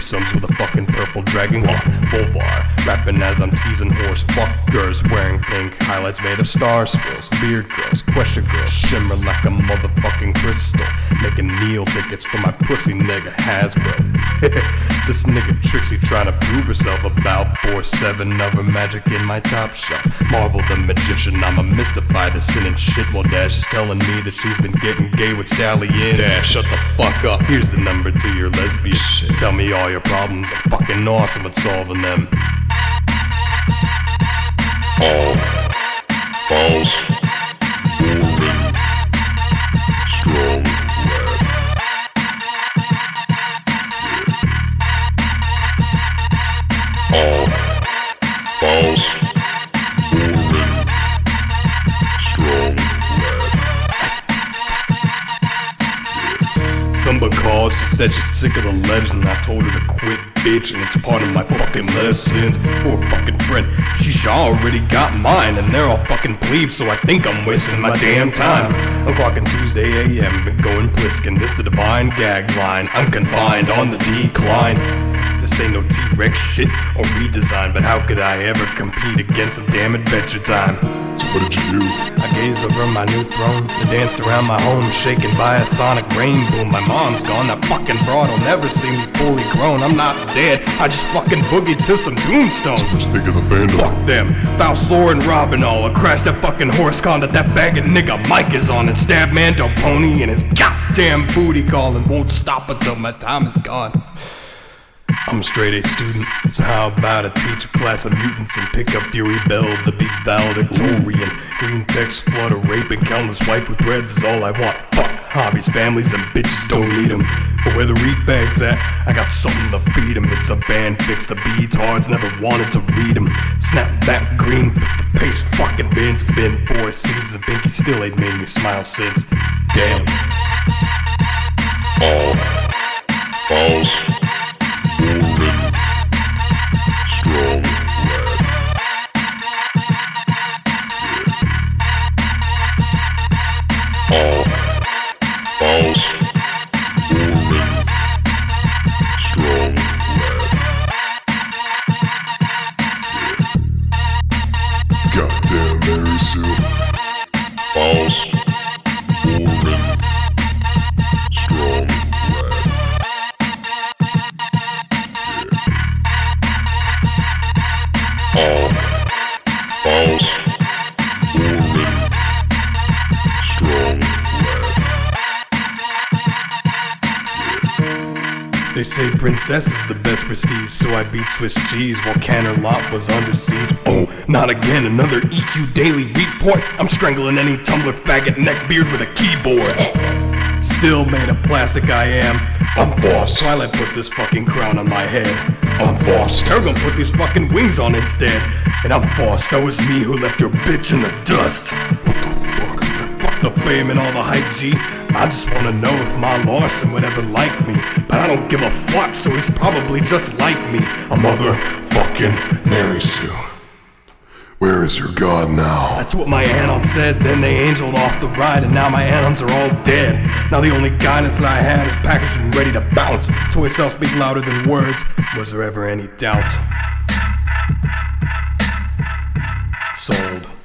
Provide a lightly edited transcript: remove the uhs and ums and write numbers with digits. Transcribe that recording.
threesomes with a fucking purple dragon claw. Volvar, rapping as I'm teasing horse fuckers, wearing pink highlights made of star swirls, beard curls, question girls, shimmer like a motherfucking crystal, making meal tickets for my pussy nigga Hasbro. This nigga Trixie trying to prove herself about 4/7 of her magic in my top shelf. Marvel the magician, I'ma mystify the sin and shit while Dash is telling me that she's been getting gay with stallions. Dash, shut the fuck up. Here's the number to your lesbian. Shit. Tell me all your problems, I'm fucking awesome at solving them. All false, boring, strong rap. Yeah. All false, boring, strong rap. Sumba called, she said she's sick of the letters, and I told her to quit, bitch, and it's part of my fucking lessons. Poor fucking friend, she already got mine, and they're all fucking plebes, so I think I'm wasting my damn time. I'm clocking Tuesday AM, and going Pliskin, this the divine gag line. I'm confined on the decline. This ain't no T-Rex shit or redesign, but how could I ever compete against some damn Adventure Time? So what did you do? I gazed over my new throne and danced around my home, shaken by a sonic rain boom. My mom's gone, that fucking broad'll never see me fully grown. I'm not dead, I just fucking boogied to some tombstone. So what you think of the fandom? Fuck them, Faust, Lore, and Robin all. I crashed that fucking horse con that bag of nigga Mike is on, and stabbed Mando Pony and his goddamn booty call, and won't stop until my time is gone. I'm a straight A student, so how about I teach a class of mutants and pick up Fury Bell, the big valedictorian. Green text, flutter, rape, and countless wife with threads is all I want. Fuck hobbies, families, and bitches don't need them. But where the read bags at, I got something to feed them. It's a band fix, the beats hards, never wanted to read them. Snap back green, paste fucking bins. It's been 4 seasons and Pinky still ain't made me smile since. Damn. All false, boring, strong rap. Yeah. All false, boring, strong rap. Yeah. Goddamn Mary Sue. False, boring, strong rap. All false, boring, strong rap. They say Princess is the best prestige, so I beat Swiss cheese while Canterlot was under siege. Oh, not again, another EQ Daily report. I'm strangling any Tumblr faggot neckbeard with a keyboard. Still made of plastic I am. I'm Faust. Twilight put this fucking crown on my head. I'm Faust. Tergon put these fucking wings on instead. And I'm Faust. That was me who left your bitch in the dust. What the fuck? Fuck the fame and all the hype, G. I just wanna know if my Larson would ever like me. But I don't give a fuck, so he's probably just like me. A motherfucking Mary Sue. Where is your god now? That's what my Anon said, then they angeled off the ride, and now my Anons are all dead. Now the only guidance that I had is packaged and ready to bounce. Toy cells speak louder than words. Was there ever any doubt? Sold.